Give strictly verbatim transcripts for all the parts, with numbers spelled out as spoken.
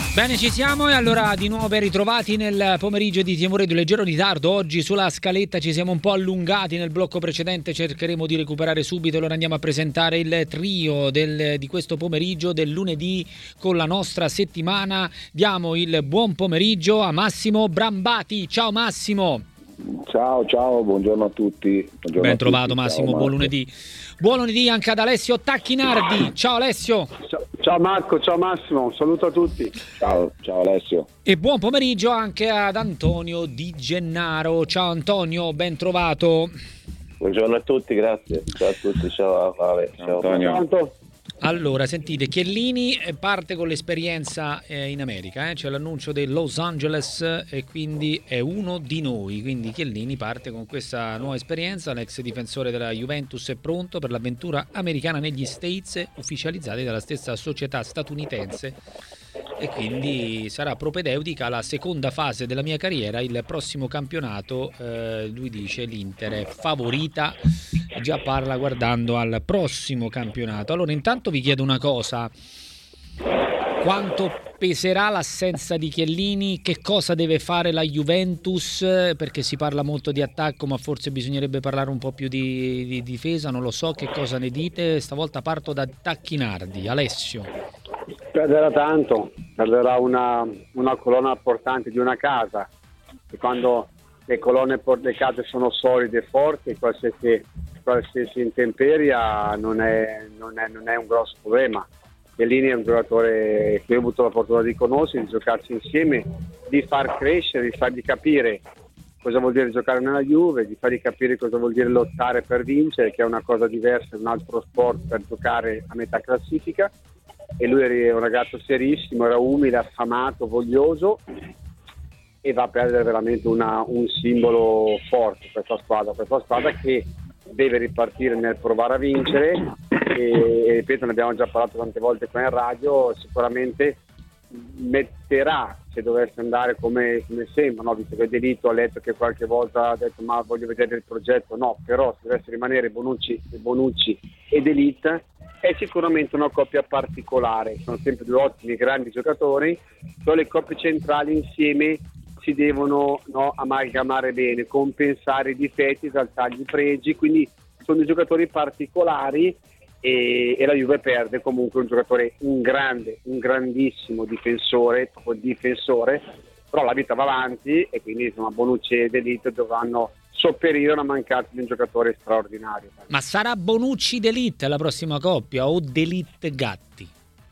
Bene, ci siamo e allora di nuovo ben ritrovati nel pomeriggio di Timore di leggero ritardo. Oggi sulla scaletta ci siamo un po' allungati nel blocco precedente, cercheremo di recuperare subito. Allora andiamo a presentare il trio del, di questo pomeriggio del lunedì con la nostra settimana. Diamo il buon pomeriggio a Massimo Brambati. Ciao Massimo. Ciao, ciao, buongiorno a tutti. Buongiorno Ben a trovato tutti. Massimo, Ciao, buon lunedì. Buon lunedì anche ad Alessio Tacchinardi. Ciao Alessio. Ciao, ciao Marco, ciao Massimo, un saluto a tutti. Ciao, ciao Alessio. E buon pomeriggio anche ad Antonio Di Gennaro. Ciao Antonio, ben trovato. Buongiorno a tutti, grazie. Ciao a tutti, ciao Ale. Ciao, ciao Antonio. Allora, sentite, Chiellini parte con l'esperienza eh, in America, eh? C'è l'annuncio del Los Angeles e quindi è uno di noi, quindi Chiellini parte con questa nuova esperienza, l'ex difensore della Juventus è pronto per l'avventura americana negli States, ufficializzati dalla stessa società statunitense, e quindi sarà propedeutica alla seconda fase della mia carriera, il prossimo campionato, eh, lui dice l'Inter è favorita, già parla guardando al prossimo campionato. Allora intanto vi chiedo una cosa: quanto peserà l'assenza di Chiellini? Che cosa deve fare la Juventus? Perché si parla molto di attacco, ma forse bisognerebbe parlare un po' più di, di difesa, non lo so, che cosa ne dite? Stavolta parto da Tacchinardi. Alessio. Perderà tanto, perderà una, una colonna portante di una casa, e quando le colonne le case sono solide e forti, qualsiasi, qualsiasi intemperia non è, non, è, non è un grosso problema. Chiellini è un giocatore che ho avuto la fortuna di conoscere, di giocarci insieme, di far crescere, di fargli capire cosa vuol dire giocare nella Juve, di fargli capire cosa vuol dire lottare per vincere, che è una cosa diversa, un altro sport per giocare a metà classifica. E lui era un ragazzo serissimo, era umile, affamato, voglioso, e va a perdere veramente una, un simbolo forte questa squadra, questa squadra che deve ripartire nel provare a vincere e, e ripeto, ne abbiamo già parlato tante volte qua in radio, sicuramente metterà, se dovesse andare come, come sembra, no? Visto che Delitto ha letto che qualche volta ha detto ma voglio vedere il progetto, no, però se dovesse rimanere Bonucci, Bonucci e Delitto è sicuramente una coppia particolare, sono sempre due ottimi grandi giocatori, però le coppie centrali insieme si devono, no, amalgamare bene, compensare i difetti, esaltargli i pregi, quindi sono dei giocatori particolari e, e la Juve perde comunque un giocatore, un grande, un grandissimo difensore, proprio difensore, però la vita va avanti e quindi insomma Bonucci e Delitto dovranno sopperire una mancanza di un giocatore straordinario. Ma sarà Bonucci Delitto la prossima coppia o Delitto Gatti?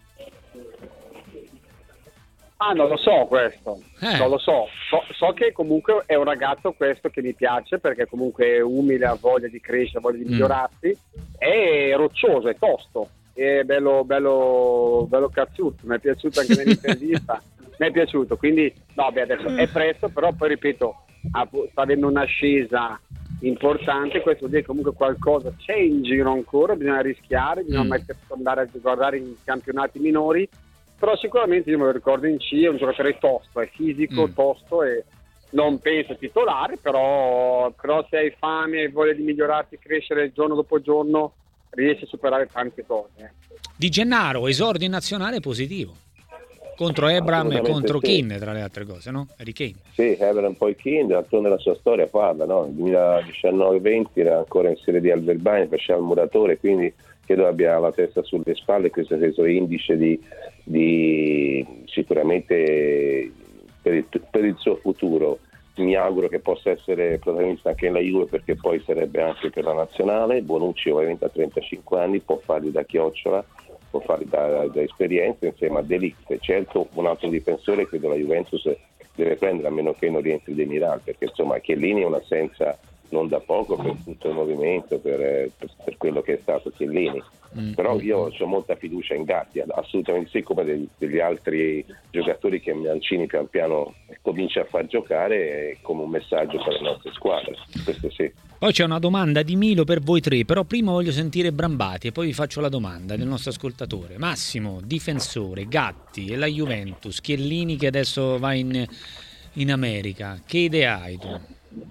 Ah, non lo so questo, eh. non lo so. so. So che comunque è un ragazzo questo che mi piace, perché comunque è umile, ha voglia di crescere, ha voglia di migliorarsi, mm. è roccioso, è tosto, è bello, bello, bello cazzuto, mi è piaciuto anche nell'intervista, mi è piaciuto, quindi no, beh, adesso è presto, però poi ripeto, sta avendo un'ascesa importante, questo vuol dire comunque qualcosa c'è in giro ancora, bisogna rischiare, bisogna mm. mettere, andare a guardare in campionati minori, però sicuramente io me lo ricordo in C, è un giocatore tosto, è fisico, mm. tosto e non penso titolare, però, però se hai fame e voglia di migliorarti, crescere giorno dopo giorno, riesci a superare tante cose. Eh. Di Gennaro, esordio in nazionale positivo. Contro Ebram e contro sì. Keane, tra le altre cose, no? Harry Kane. Sì, Ebram poi Keane, d'altronde la sua storia parla, no? Nel duemiladiciannove venti era ancora in serie di Alberbagne, faceva il muratore, quindi credo abbia la testa sulle spalle, questo è il indice di, di sicuramente per il, per il suo futuro. Mi auguro che possa essere protagonista anche nella Juve, perché poi sarebbe anche per la nazionale. Bonucci ovviamente ha trentacinque anni, può farli da chiocciola, può farli da, da esperienza insieme a De Ligt. Certo, un altro difensore credo la Juventus deve prendere, a meno che non rientri De Miral, perché insomma Chiellini è un'assenza non da poco per tutto il movimento, per, per, per quello che è stato Chiellini. Mm. Però io ho molta fiducia in Gatti, assolutamente sì, come degli, degli altri giocatori che Mancini pian piano comincia a far giocare come un messaggio per le nostre squadre, questo sì. Poi c'è una domanda di Milo per voi tre, però prima voglio sentire Brambati e poi vi faccio la domanda del nostro ascoltatore. Massimo, difensore, Gatti e la Juventus, Chiellini che adesso va in, in America, che idea hai tu?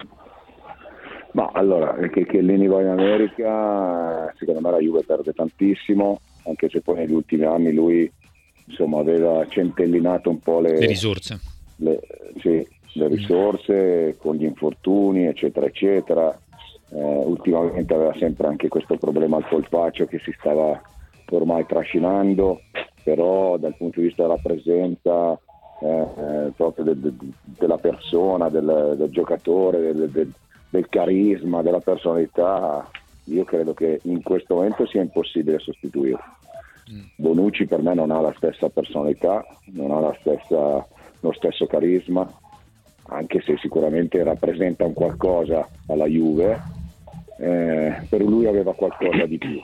Ma allora, che Chiellini va in America, secondo me la Juve perde tantissimo, anche se poi negli ultimi anni lui insomma aveva centellinato un po' le, le risorse, le, sì, le risorse con gli infortuni eccetera eccetera. Eh, ultimamente aveva sempre anche questo problema al polpaccio che si stava ormai trascinando, però dal punto di vista della presenza eh, proprio de, de, della persona, del, del giocatore, del, del, del carisma, della personalità, io credo che in questo momento sia impossibile sostituirlo. mm. Bonucci per me non ha la stessa personalità, non ha la stessa, lo stesso carisma, anche se sicuramente rappresenta un qualcosa alla Juve. Eh, per lui aveva qualcosa di più.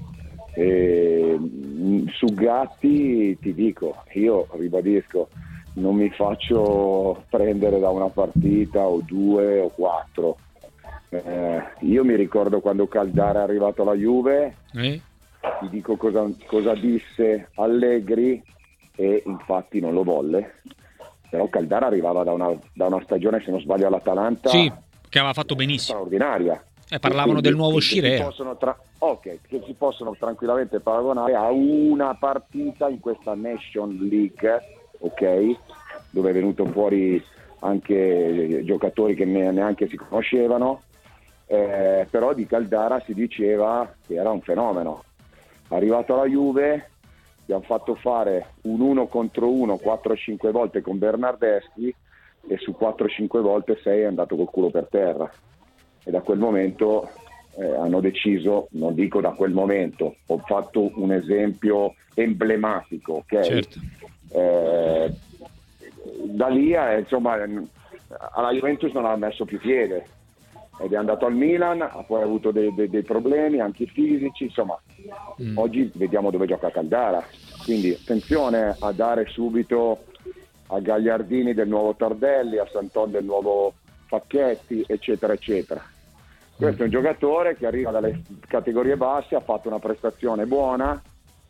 E, su Gatti ti dico, io ribadisco, non mi faccio prendere da una partita o due o quattro. Eh, io mi ricordo quando Caldara è arrivato alla Juve, eh? ti dico cosa, cosa disse Allegri, e infatti non lo volle, però Caldara arrivava da una, da una stagione, se non sbaglio, all'Atalanta, sì, che aveva fatto benissimo, straordinaria. E parlavano quindi, del nuovo Scirea. Tra- ok, che si possono tranquillamente paragonare a una partita in questa Nation League, ok, dove è venuto fuori anche giocatori che ne- neanche si conoscevano, eh, però di Caldara si diceva che era un fenomeno. Arrivato alla Juve, gli hanno fatto fare un uno contro uno quattro cinque volte con Bernardeschi, e su quattro cinque volte sei è andato col culo per terra. E da quel momento eh, hanno deciso, non dico da quel momento, ho fatto un esempio emblematico, ok? Certo. Eh, da lì eh, insomma alla Juventus non ha messo più piede ed è andato al Milan, ha poi avuto dei, dei, dei problemi anche fisici, insomma mm. oggi vediamo dove gioca Caldara, quindi attenzione a dare subito a Gagliardini del nuovo Tardelli, a Santon del nuovo Facchetti, eccetera eccetera. Questo è un giocatore che arriva dalle categorie basse, ha fatto una prestazione buona,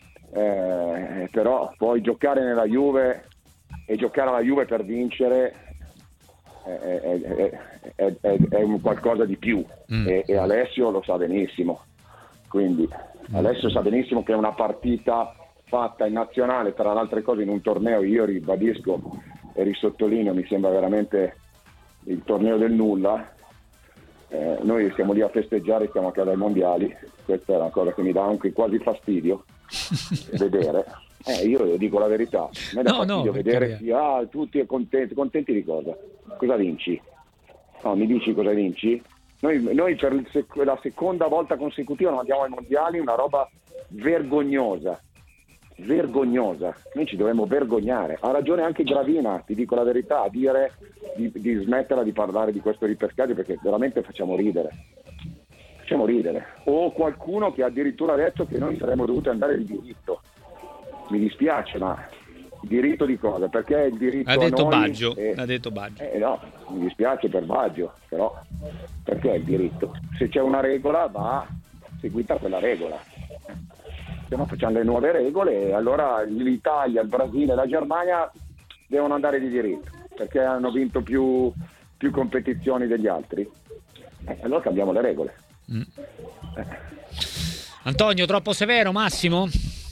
eh, però poi giocare nella Juve e giocare alla Juve per vincere è, è, è, è, è, è un qualcosa di più, mm. e, e Alessio lo sa benissimo, quindi mm. Alessio sa benissimo che è una partita fatta in nazionale, tra le altre cose in un torneo, io ribadisco e risottolineo, mi sembra veramente il torneo del nulla. Eh, noi siamo lì a festeggiare, stiamo a casa ai mondiali, questa è una cosa che mi dà anche quasi fastidio vedere. Eh, io dico la verità, a me dà no, fastidio no, vedere chi ah, tutti contenti, contenti di cosa? Cosa vinci? No, mi dici cosa vinci? Noi, noi per il sec- la seconda volta consecutiva non andiamo ai mondiali, una roba vergognosa. vergognosa, noi ci dovremmo vergognare. Ha ragione anche Gravina, ti dico la verità, a dire di, di smetterla di parlare di questo ripescaggio, perché veramente facciamo ridere facciamo ridere o qualcuno che addirittura ha detto che noi saremmo dovuti andare di diritto. Mi dispiace, ma diritto di cosa? Perché il diritto ha detto a noi Baggio è... ha detto Baggio eh, no, mi dispiace per Baggio, però perché il diritto? Se c'è una regola va seguita quella regola, se no facciamo le nuove regole e allora l'Italia, il Brasile e la Germania devono andare di diritto perché hanno vinto più, più competizioni degli altri, eh, allora cambiamo le regole. mm. eh. Antonio, troppo severo Massimo?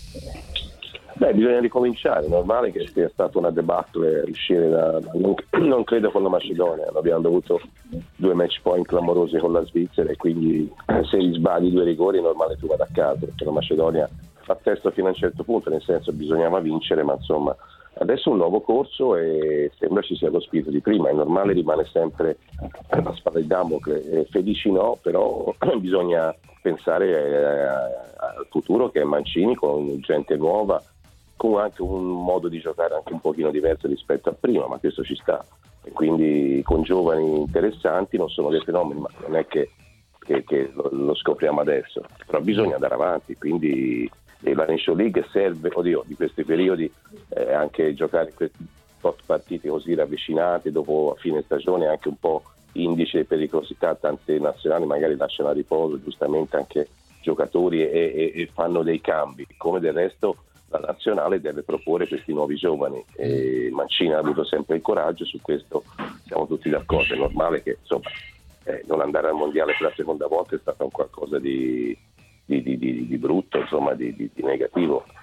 Beh, bisogna ricominciare, è normale che sia stata una debacle uscire da, da non, non credo con la Macedonia, abbiamo dovuto due match point clamorosi con la Svizzera e quindi se sbagli due rigori è normale tu vada a casa, perché la Macedonia fa testo fino a un certo punto, nel senso bisognava vincere, ma insomma adesso un nuovo corso e sembra ci sia lo spirito di prima, è normale, rimane sempre la spada di Damocle, felici no, però bisogna pensare al futuro che è Mancini con gente nuova, con anche un modo di giocare anche un pochino diverso rispetto a prima, ma questo ci sta, e quindi con giovani interessanti, non sono dei fenomeni, ma non è che, che, che lo, lo scopriamo adesso, però bisogna andare avanti, quindi la Nation League serve, oddio, di questi periodi eh, anche giocare questi tot partite così ravvicinate dopo a fine stagione è anche un po' indice di pericolosità, tante nazionali magari lasciano a riposo giustamente anche giocatori e, e, e fanno dei cambi, come del resto la nazionale deve proporre questi nuovi giovani e Mancini ha avuto sempre il coraggio, su questo siamo tutti d'accordo, è normale che insomma eh, non andare al mondiale per la seconda volta è stato un qualcosa di, di, di, di, di brutto, insomma di, di, di negativo,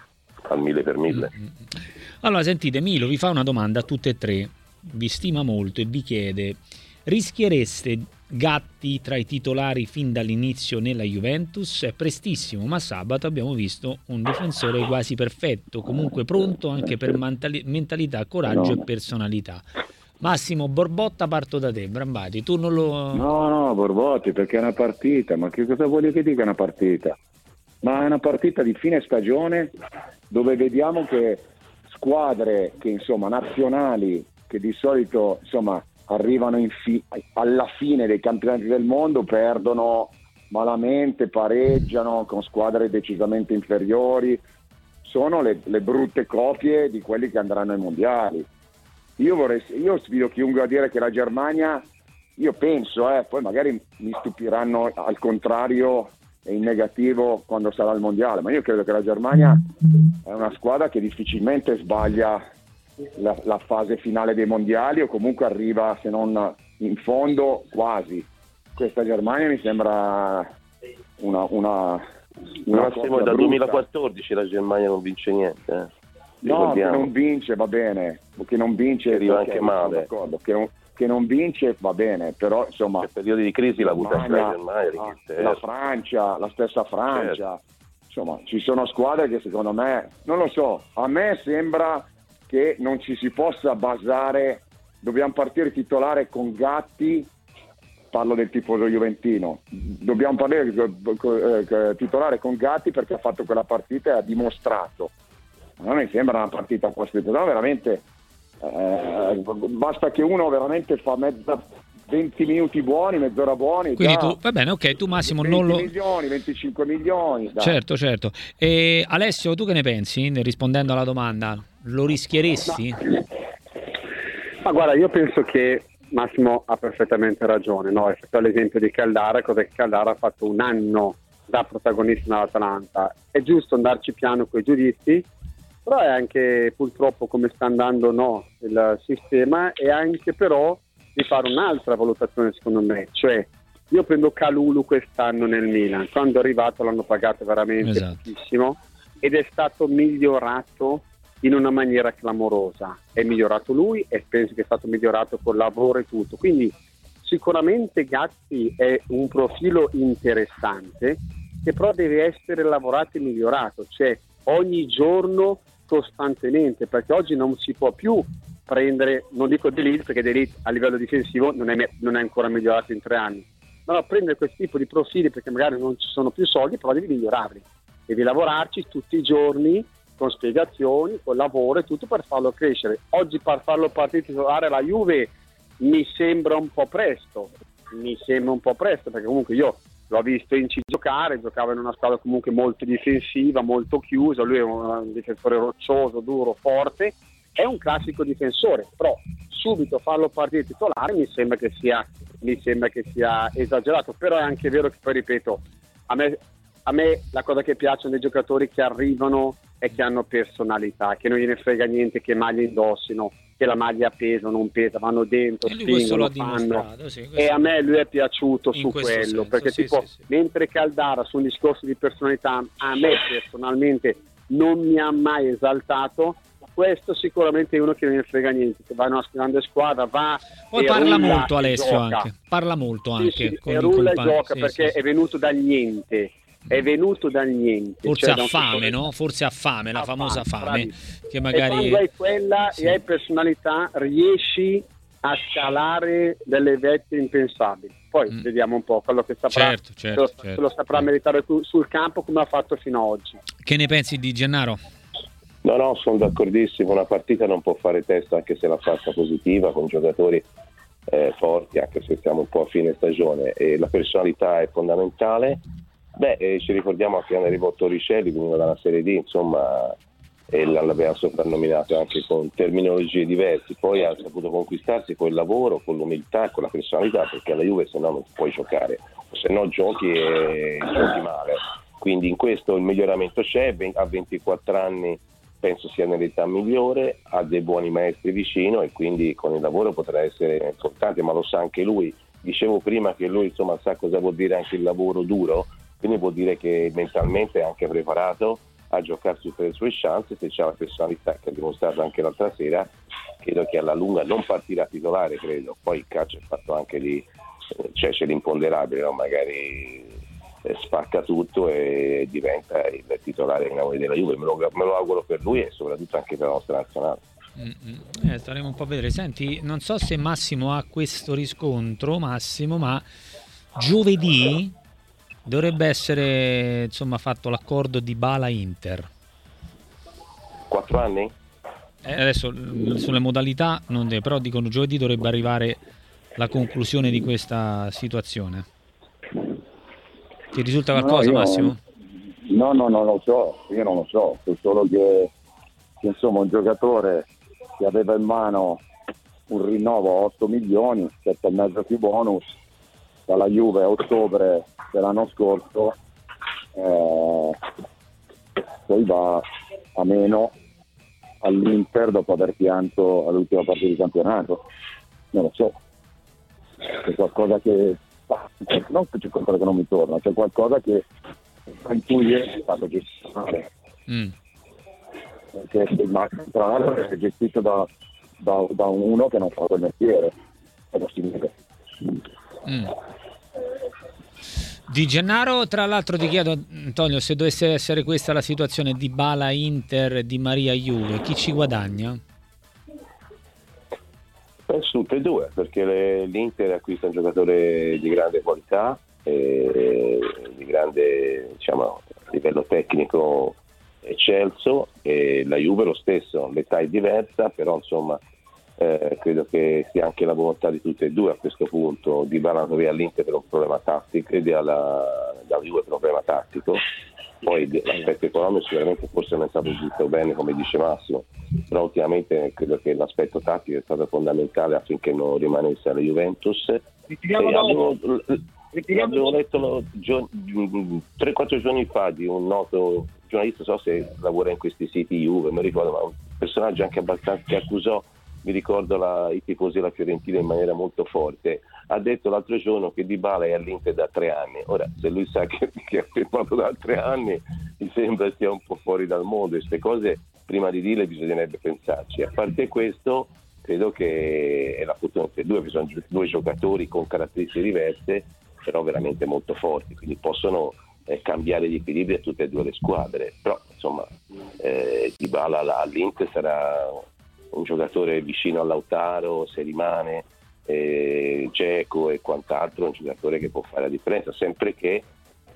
al mille per mille. Mm-hmm. Allora sentite, Milo vi fa una domanda a tutte e tre, vi stima molto e vi chiede: rischiereste Gatti tra i titolari fin dall'inizio nella Juventus? È prestissimo, ma sabato abbiamo visto un difensore quasi perfetto, comunque pronto anche per mentali- mentalità, coraggio e personalità. Massimo Borbotta, parto da te. Brambati, tu non lo... No, no, Borbotti, perché è una partita, ma che cosa voglio che dica una partita? Ma è una partita di fine stagione dove vediamo che squadre che insomma nazionali, che di solito insomma arrivano in fi- alla fine dei campionati del mondo, perdono malamente, pareggiano con squadre decisamente inferiori, sono le, le brutte copie di quelli che andranno ai mondiali. Io vorrei, io sfido chiunque a dire che la Germania, io penso, eh, poi magari mi stupiranno al contrario e in negativo quando sarà il mondiale, ma io credo che la Germania è una squadra che difficilmente sbaglia La, la fase finale dei mondiali, o comunque arriva, se non in fondo, quasi. Questa Germania mi sembra una una, una Massimo, dal duemilaquattordici la Germania non vince niente, eh. No, che non vince va bene, che non vince arriva okay, anche male, d'accordo, che non, che non vince va bene, però insomma per periodi di crisi l'ha avuta anche la Germania, la, la Francia, la stessa Francia, certo. Insomma ci sono squadre che secondo me, non lo so, a me sembra che non ci si possa basare, dobbiamo partire titolare con Gatti, parlo del tifoso juventino, dobbiamo partire eh, titolare con Gatti perché ha fatto quella partita e ha dimostrato. Non mi sembra una partita postata, no, veramente eh, basta che uno veramente fa mezza venti minuti buoni, mezz'ora buoni. Quindi già, tu, va bene, ok, tu Massimo venti non lo... milioni, venticinque milioni. Dai. Certo, certo. E Alessio, tu che ne pensi, rispondendo alla domanda? Lo rischieresti? Ma, ma guarda, io penso che Massimo ha perfettamente ragione, no? È fatto l'esempio di Caldara, cosa che Caldara ha fatto un anno da protagonista nell'Atalanta. È giusto andarci piano coi giudizi, però è anche purtroppo come sta andando no, il sistema, e anche però di fare un'altra valutazione secondo me, cioè io prendo Kalulu quest'anno nel Milan, quando è arrivato l'hanno pagato veramente esatto. pochissimo ed è stato migliorato in una maniera clamorosa, è migliorato lui e penso che è stato migliorato col lavoro e tutto, quindi sicuramente Gatti è un profilo interessante che però deve essere lavorato e migliorato, cioè ogni giorno costantemente, perché oggi non si può più prendere, non dico D'Elite perché D'Elite a livello difensivo non è, non è ancora migliorato in tre anni, ma no, prendere questo tipo di profili perché magari non ci sono più soldi, però devi migliorarli, devi lavorarci tutti i giorni con spiegazioni, con lavoro e tutto per farlo crescere. Oggi per farlo partire titolare la Juve mi sembra un po' presto, mi sembra un po' presto perché comunque io l'ho visto in C giocare, giocava in una squadra comunque molto difensiva, molto chiusa, lui è un difensore roccioso, duro, forte, è un classico difensore, però subito farlo partire titolare mi sembra che sia mi sembra che sia esagerato, però è anche vero che poi ripeto, a me, a me la cosa che piacciono dei giocatori che arrivano è che hanno personalità, che non gliene frega niente che maglia indossino, che la maglia pesa o non pesa, vanno dentro, spingono, fanno, sì, e a me lui è piaciuto su quello, senso, perché sì, tipo sì, sì. mentre Caldara su un discorso di personalità a me personalmente non mi ha mai esaltato, questo sicuramente è uno che non ne frega niente, che va in una grande squadra, va poi e parla rulla molto Alessio gioca. anche parla molto anche sì, sì, con e rulla e compagni. gioca sì, perché sì, è venuto dal niente è venuto dal niente, forse cioè ha da fame, no? Forse ha fame, la famosa fame, fame che magari e quando hai quella sì. e hai personalità riesci a scalare delle vette impensabili. Poi mm. vediamo un po' quello che saprà, certo, certo, se lo, certo, lo saprà certo. meritare sul campo come ha fatto fino ad oggi. Che ne pensi di Gennaro? No, no, sono d'accordissimo, una partita non può fare testa anche se l'ha fatta positiva, con giocatori eh, forti, anche se siamo un po' a fine stagione, e la personalità è fondamentale. Beh, eh, ci ricordiamo anche quando arrivò Torricelli, veniva dalla Serie D, insomma, e l'aveva soprannominato anche con terminologie diverse, poi ha saputo conquistarsi con il lavoro, con l'umiltà e con la personalità, perché alla Juve se no non puoi giocare, se no giochi e giochi male. Quindi in questo il miglioramento c'è, a ventiquattro anni penso sia nell'età migliore, ha dei buoni maestri vicino e quindi con il lavoro potrà essere importante, ma lo sa anche lui. Dicevo prima che lui insomma sa cosa vuol dire anche il lavoro duro, quindi vuol dire che mentalmente è anche preparato a giocare tutte le sue chance, se c'è la personalità che ha dimostrato anche l'altra sera, credo che alla lunga non partirà titolare, credo. Poi il calcio è fatto anche di, cioè c'è l'imponderabile, no? Magari eh, spacca tutto e diventa il titolare della Juve, me lo, me lo auguro per lui e soprattutto anche per la nostra nazionale. Mm-hmm. Eh, staremo un po' a vedere. Senti, non so se Massimo ha questo riscontro, Massimo, ma giovedì dovrebbe essere insomma fatto l'accordo di Dybala-Inter. Quattro anni? Eh, adesso sulle modalità non deve, però dicono giovedì dovrebbe arrivare la conclusione di questa situazione. Ti risulta qualcosa, no, io, Massimo? No, no, non lo so, io non lo so, so solo che, che insomma un giocatore che aveva in mano un rinnovo a otto milioni, sette e mezzo più bonus, dalla Juve a ottobre dell'anno scorso, eh, poi va a meno all'Inter dopo aver pianto all'ultima partita di campionato. Non lo so, c'è qualcosa che non c'è qualcosa che non mi torna, c'è qualcosa che intuye il fatto che sia male, mm. perché il Max tra l'altro è gestito da, da, da uno che non fa quel mestiere, è possibile. Mm. Di Gennaro, tra l'altro ti chiedo, Antonio, se dovesse essere questa la situazione di Dybala Inter, Di Maria Juve, chi ci guadagna? Penso tutte e due, perché le, l'Inter acquista un giocatore di grande qualità e di grande, diciamo, livello tecnico eccelso, e la Juve lo stesso, l'età è diversa, però insomma eh, credo che sia anche la volontà di tutte e due a questo punto. Dybala via all'Inter per un problema tattico e alla, alla Juve per un problema tattico. Poi l'aspetto economico sicuramente forse non è stato gestito bene, come dice Massimo, però ultimamente credo che l'aspetto tattico è stato fondamentale affinché non rimanesse alla Juventus. E avevo, avevo letto tre quattro giorni fa di un noto giornalista, so se lavora in questi siti Juve, mi ricordo, ma un personaggio anche abbastanza che accusò, mi ricordo, la, i tifosi della Fiorentina in maniera molto forte. Ha detto l'altro giorno che Dybala è all'Inter da tre anni. Ora, se lui sa che, che ha firmato da tre anni, mi sembra sia un po' fuori dal mondo. Queste cose, prima di dirle, bisognerebbe pensarci. A parte questo, credo che è la fortuna di due, sono due giocatori con caratteristiche diverse, però veramente molto forti, quindi possono eh, cambiare gli equilibri a tutte e due le squadre. Però, insomma, eh, Dybala all'Inter sarà un giocatore vicino a Lautaro, se rimane, eh, Dzeko e quant'altro, un giocatore che può fare la differenza, sempre che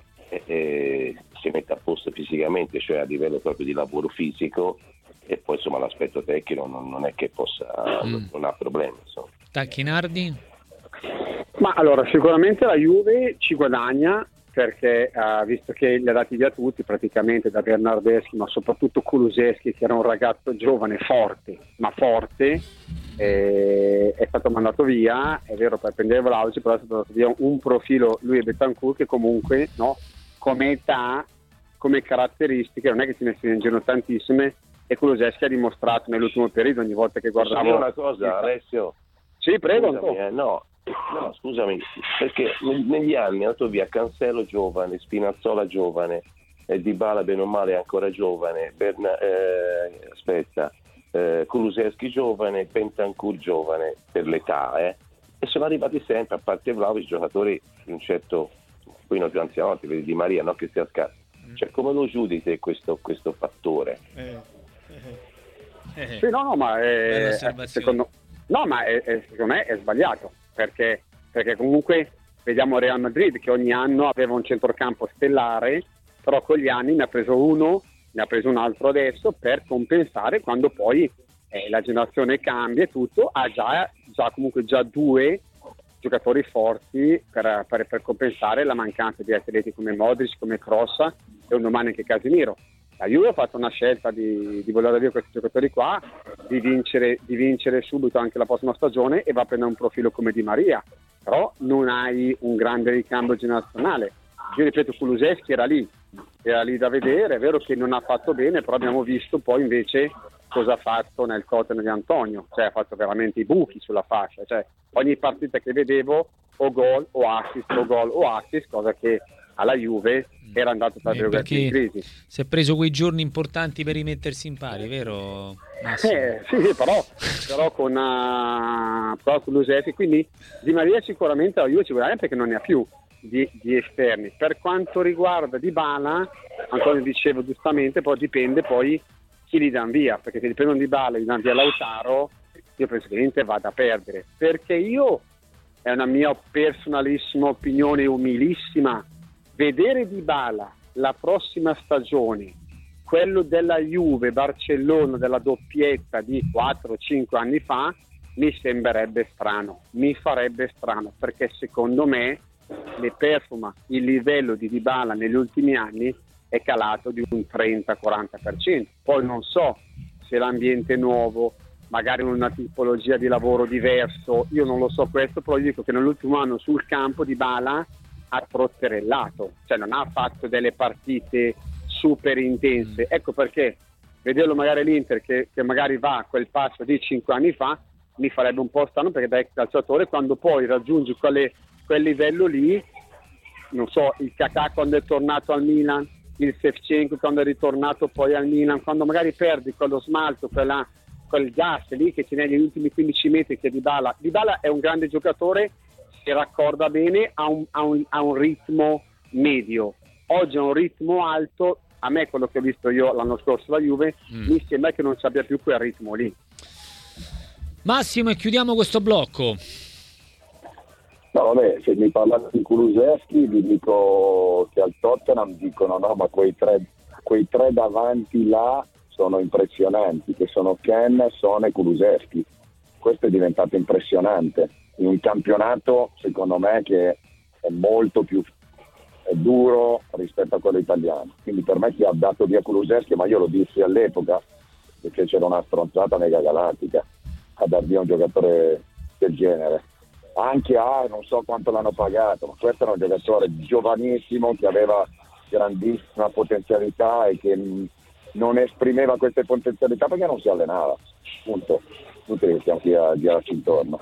eh, si metta a posto fisicamente, cioè a livello proprio di lavoro fisico, e poi insomma l'aspetto tecnico non, non è che possa, mm. non ha problemi. Insomma. Tacchinardi? Ma allora, sicuramente la Juve ci guadagna, perché uh, visto che li ha dati via tutti praticamente, da Bernardeschi ma soprattutto Kulusevski, che era un ragazzo giovane, forte, ma forte, eh, è stato mandato via, è vero, per prendere Vlahovic, però è stato mandato via un profilo, lui e Bentancur, che comunque, no, come età, come caratteristiche, non è che ce ne siano in giro tantissime, e Kulusevski ha dimostrato nell'ultimo periodo, ogni volta che guardavo... Posso dire una cosa, Alessio? Sì, prego. Scusami, eh, no. No, scusami, perché negli anni è andato via Cancelo giovane, Spinazzola giovane, eh, Dybala bene o male ancora giovane, Berna, eh, aspetta, eh, Kulusevski giovane, Bentancur giovane per l'età, eh, e sono arrivati sempre, a parte Vlahovic, giocatori di un certo, poi non più anzianotti, vedi Di Maria, no, che sia scarso. Cioè, come lo giudichi questo, questo fattore? Eh, eh, eh. Sì, no, no, ma è, è, secondo, no, ma è, è, secondo me è sbagliato. Perché, perché comunque vediamo Real Madrid che ogni anno aveva un centrocampo stellare, però con gli anni ne ha preso uno, ne ha preso un altro adesso per compensare quando poi eh, la generazione cambia e tutto, ha già, già comunque già due giocatori forti per, per, per compensare la mancanza di atleti come Modric, come Kroos e un domani anche Casemiro. La Juve ha fatto una scelta di, di voler avere questi giocatori qua, di vincere, di vincere subito anche la prossima stagione, e va a prendere un profilo come Di Maria, però non hai un grande ricambio generazionale. Io ripeto, Kulusevski era lì, era lì da vedere, è vero che non ha fatto bene, però abbiamo visto poi invece cosa ha fatto nel Tottenham di Antonio, cioè ha fatto veramente i buchi sulla fascia, cioè ogni partita che vedevo o gol o assist o gol o assist, cosa che alla Juve era andato tra virgolette in crisi. Si è preso quei giorni importanti per rimettersi in pari, vero Massimo? Eh, sì, sì, però, però con uh, però con Luseschi, quindi Di Maria sicuramente la Juve sicuramente perché non ne ha più di, di esterni. Per quanto riguarda Dybala, Antonio diceva giustamente, poi dipende poi chi li danno via, perché se dipendono di Dybala e li danno via Lautaro, io penso che l'Inter vada a perdere, perché io, è una mia personalissima opinione umilissima, vedere Dybala la prossima stagione, quello della Juve Barcellona della doppietta di quattro cinque anni fa, mi sembrerebbe strano, mi farebbe strano, perché secondo me le performance, il livello di Dybala negli ultimi anni è calato di un trenta quaranta per cento. Poi non so se l'ambiente è nuovo, magari una tipologia di lavoro diverso, io non lo so questo, però io dico che nell'ultimo anno sul campo Dybala ha trotterellato, cioè non ha fatto delle partite super intense. Ecco perché vederlo magari l'Inter che, che magari va a quel passo di cinque anni fa mi farebbe un po' strano, perché da ex calciatore quando poi raggiungi quelle, quel livello lì, non so, il Kakà quando è tornato al Milan, il Shevchenko quando è ritornato poi al Milan, quando magari perdi quello smalto, quella, quel gas lì che c'è negli ultimi quindici metri che Dybala, Dybala è un grande giocatore, si raccorda bene, ha un, ha un, ha un ritmo medio, oggi ha un ritmo alto. A me quello che ho visto io l'anno scorso la Juve mm. mi sembra che non ci abbia più quel ritmo lì. Massimo, e chiudiamo questo blocco. No, vabbè, se mi parlate di Kulusevski vi dico che al Tottenham dicono no, ma quei tre, quei tre davanti là sono impressionanti, che sono Ken, Son e Kulusevski. Questo è diventato impressionante in un campionato secondo me che è molto più è duro rispetto a quello italiano, quindi per me chi ha dato via Kulusevski, ma io lo dissi all'epoca perché c'era una stronzata mega galattica a dar via un giocatore del genere, anche a non so quanto l'hanno pagato, ma questo era un giocatore giovanissimo che aveva grandissima potenzialità e che non esprimeva queste potenzialità perché non si allenava, punto, tutti che stiamo qui a girarci intorno.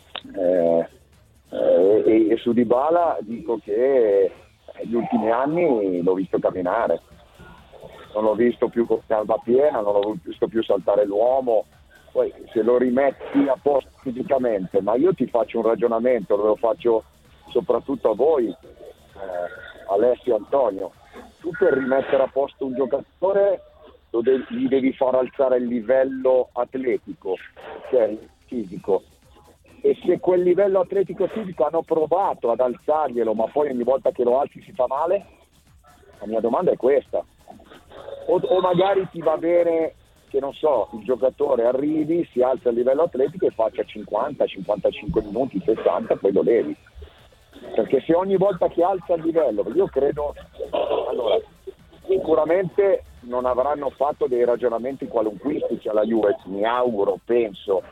Eh, eh, e, e su Dybala dico che negli ultimi anni l'ho visto camminare, non l'ho visto più con calma piena, non l'ho visto più saltare l'uomo. Poi se lo rimetti a posto fisicamente, ma io ti faccio un ragionamento, lo faccio soprattutto a voi, eh, Alessio e Antonio, tu per rimettere a posto un giocatore lo devi, gli devi far alzare il livello atletico, cioè fisico, e se quel livello atletico fisico hanno provato ad alzarglielo ma poi ogni volta che lo alzi si fa male, la mia domanda è questa. O, o magari ti va bene che non so, il giocatore arrivi, si alza il livello atletico e faccia cinquanta cinquantacinque minuti, sessanta, poi lo levi, perché se ogni volta che alza il livello, io credo, allora sicuramente non avranno fatto dei ragionamenti qualunquistici alla Juve, mi auguro, penso,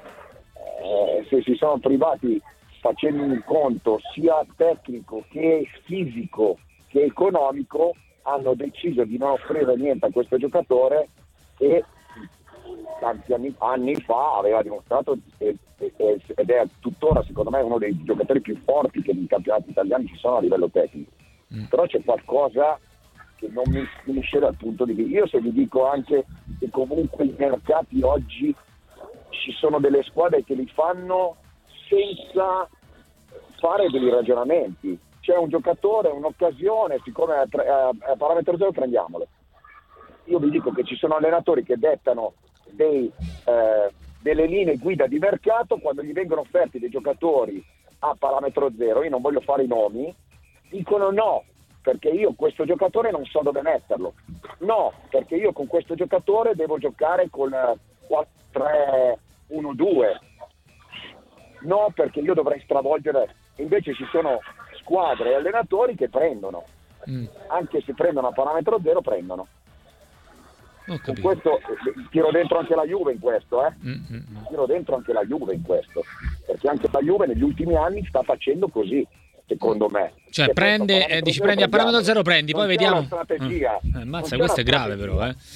eh, se si sono privati facendo un conto sia tecnico che fisico che economico, hanno deciso di non offrire niente a questo giocatore che tanti anni, anni fa aveva dimostrato ed è tuttora secondo me uno dei giocatori più forti che nei campionati italiani ci sono a livello tecnico, mm. però c'è qualcosa che non mi finisce dal punto di vista. Io se vi dico anche che comunque i mercati oggi ci sono delle squadre che li fanno senza fare dei ragionamenti, c'è un giocatore, un'occasione, siccome a, a, a parametro zero prendiamolo. Io vi dico che ci sono allenatori che dettano dei, eh, delle linee guida di mercato quando gli vengono offerti dei giocatori a parametro zero, io non voglio fare i nomi, dicono no, perché io questo giocatore non so dove metterlo, no, perché io con questo giocatore devo giocare con quattro tre uno due, no, perché io dovrei stravolgere. Invece ci sono squadre e allenatori che prendono, mm. anche se prendono a parametro zero prendono. Con questo tiro dentro anche la Juve in questo, eh? Mm-hmm. tiro dentro anche la Juve in questo, perché anche la Juve negli ultimi anni sta facendo così, secondo me. Cioè che prende, eh, dici prendi a parametro zero, prendi, poi vediamo. Strategia. Eh, ammazza, questo è grave però, eh.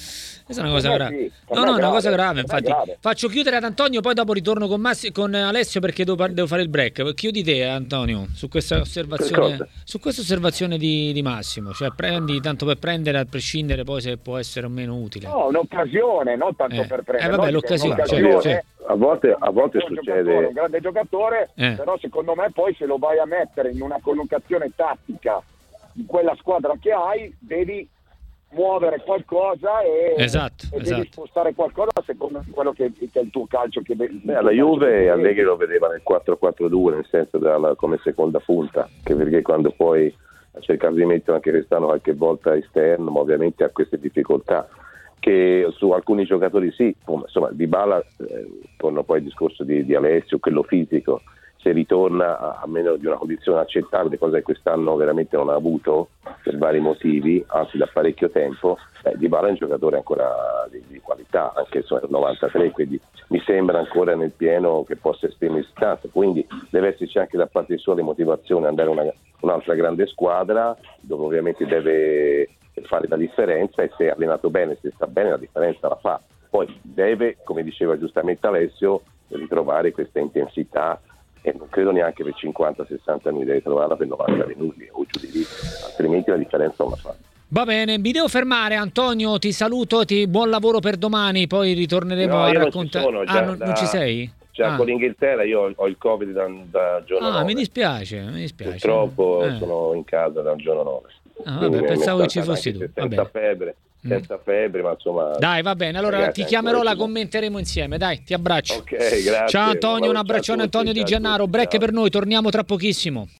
Questa è una cosa Eh, grave. sì, per No, me no, è è una grave, cosa grave, per me è infatti. grave. Faccio chiudere ad Antonio, poi dopo ritorno con, Massi- con Alessio perché devo, par- devo fare il break. Chiudi te, Antonio, su questa osservazione, cosa? su questa osservazione di, di Massimo. Cioè, prendi tanto per prendere, a prescindere poi se può essere o meno utile. No, un'occasione, non tanto Eh. per prendere. Eh, vabbè, no, l'occasione, un'occasione, certo, certo. A volte, a volte è un succede. giocatore, un grande giocatore, Eh. però secondo me poi se lo vai a mettere in una collocazione tattica di quella squadra che hai, devi muovere qualcosa e, Esatto, e esatto. devi spostare qualcosa secondo quello che, che è il tuo calcio. Che, Beh, alla Juve Allegri lo vedeva nel quattro quattro due, nel senso della, come seconda punta, che perché quando poi ha cercato di mettere anche quest'anno qualche volta esterno, ma ovviamente ha queste difficoltà che su alcuni giocatori sì, insomma Dybala, eh, torno poi al discorso di, di Alessio, quello fisico, se ritorna a, a meno di una condizione accettabile, cosa che quest'anno veramente non ha avuto per vari motivi, anzi da parecchio tempo, eh, Dybala è un giocatore ancora di, di qualità, anche se è il novantatré, quindi mi sembra ancora nel pieno che possa esprimersi tanto, quindi deve esserci anche da parte sua le motivazioni ad andare a una, un'altra grande squadra dove ovviamente deve fare la differenza, e se è allenato bene, se sta bene, la differenza la fa. Poi deve, come diceva giustamente Alessio, ritrovare questa intensità, e non credo neanche per cinquanta sessanta anni deve trovarla per novanta minuti o giù di lì, altrimenti la differenza non la fa. Va bene, mi devo fermare. Antonio, ti saluto, ti buon lavoro per domani, poi ritorneremo No, a io raccontare. non ci sono, Ah, già non, da- non ci sei? Cioè, Ah. con l'Inghilterra io ho, ho il Covid da, da giorno Ah, nove. mi dispiace, mi dispiace. Purtroppo Eh. sono in casa dal giorno nove. Ah, Quindi vabbè, mi è pensavo che stata ci fossi anche tu. se Va senza bene. febbre, senza febbre, ma insomma. Dai, va bene, allora ragazzi, ti chiamerò, ancora la ci sono. commenteremo insieme. Dai, ti abbraccio. Ok, grazie. Ciao Antonio, un Ciao a abbraccione tutti, Antonio Di ciao a Gennaro. tutti, Break ciao. per noi, torniamo tra pochissimo.